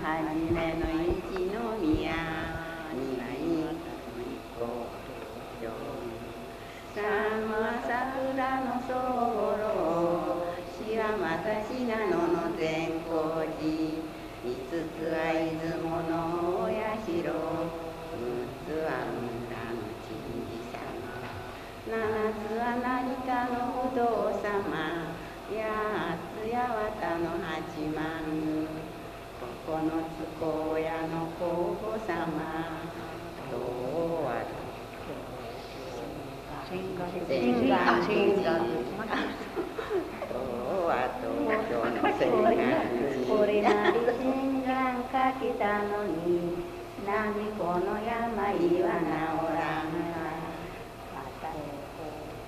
じめの一の宮にはいこ三は桜のそぼろ四はまた信濃の善光寺五つは出雲のお社六つは村の神事様七つは成田の不動様八つ八幡の八幡九つ高野の皇后様十は千賀